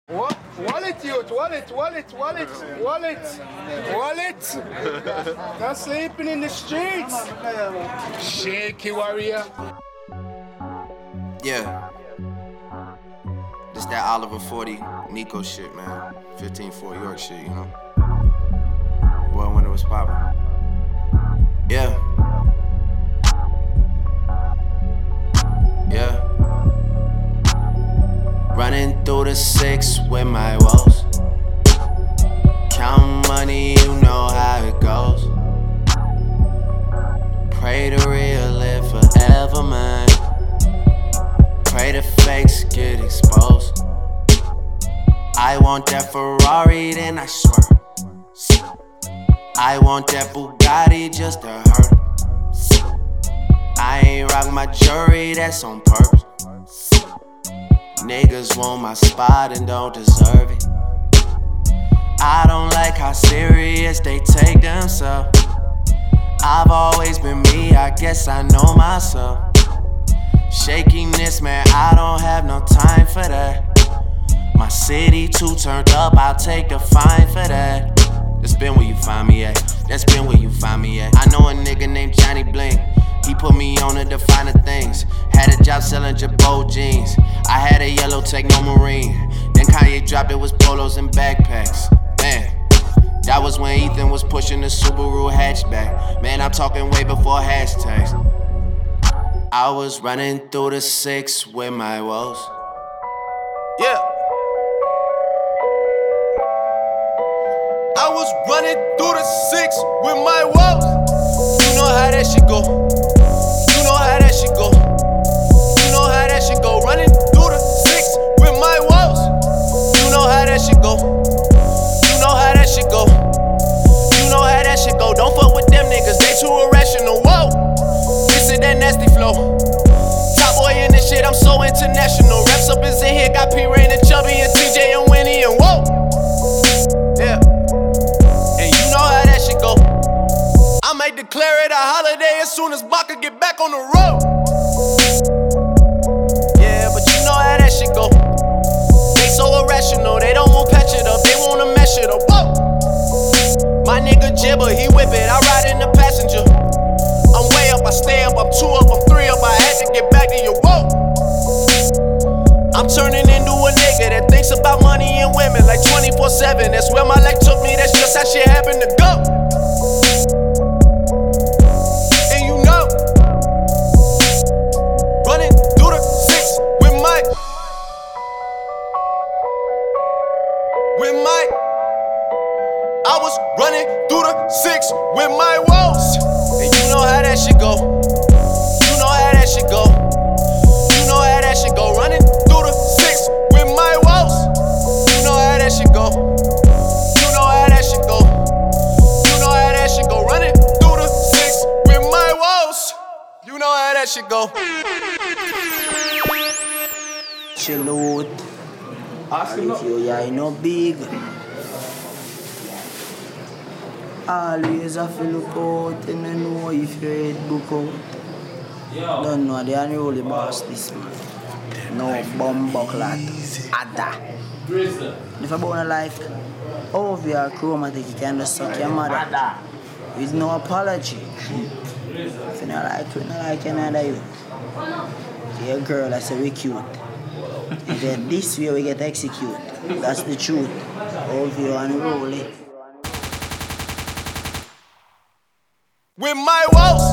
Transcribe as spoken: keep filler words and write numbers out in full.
What? Wallet, youth, wallet, wallet, wallet, wallet, wallet. Not sleeping in the streets. Shaky warrior. Yeah. This that Oliver forty Nico shit, man. fifteen Fort York shit, you know. Boy, when it was poppin'. Yeah. Yeah. Running through the six with my woes. Count money, you know how it goes. Pray the real live forever, man. Pray the fakes get exposed. I want that Ferrari, then I swear. I want that Bugatti just to hurt. I ain't rock my jewelry, that's on purpose. Niggas want my spot and don't deserve it. I don't like how serious they take themselves. I've always been me, I guess I know myself. Shakiness, man, I don't have no time for that. My city too turned up, I'll take the fine for that. That's been where you find me at. That's been where you find me at. I know a nigga named Johnny Bling. He put me on to the finer things. Had a job selling Jabot jeans. I had a yellow Techno Marine. Then Kanye dropped it was polos and backpacks. Man, that was when Ethan was pushing the Subaru hatchback. Man, I'm talking way before hashtags. I was running through the six with my woes. Yeah. I was running through the six with my woes. You know how that shit go. You know how that shit go. You know how that shit go. Running through the six with my woes. You know how that shit go. You know how that shit go. You know how that shit go. Don't fuck with them niggas, they too irrational. Whoa, this is that nasty flow. Top boy in this shit, I'm so international. Reps up is in here, got P Rain and Chubby and T J and Winnie and whoa. Yeah. I might declare it a holiday as soon as Baka get back on the road. Yeah, but you know how that shit go. They so irrational, they don't want patch it up, they wanna mesh it up. Whoa. My nigga Jibber, he whip it, I ride in the passenger. I'm way up, I stay up, I'm two up, I'm three up, I had to get back to you. Whoa. I'm turning into a nigga that thinks about money and women like twenty-four seven. That's where my life took me, that's just how shit happened to go. With my, I was running through the six with my woes. And you know how that shit go. You know how that shit go. You know how that shit go. Running through the six with my woes. You know how that shit go. You know how that shit go. You know how that shit go. Running through the six with my woes. You know how that shit go. Chill out. And if you are no big, always have to look out and you know if your head book out. Don't know the unruly boss this man. No bumbleclad. Ada. If I born like over your chromatic, you can just suck your mother. With no apology. If you don't like you, don't like another you. Your girl, I say we cute. And then this way we get execute. That's the truth. Over you and roll it. With my woes.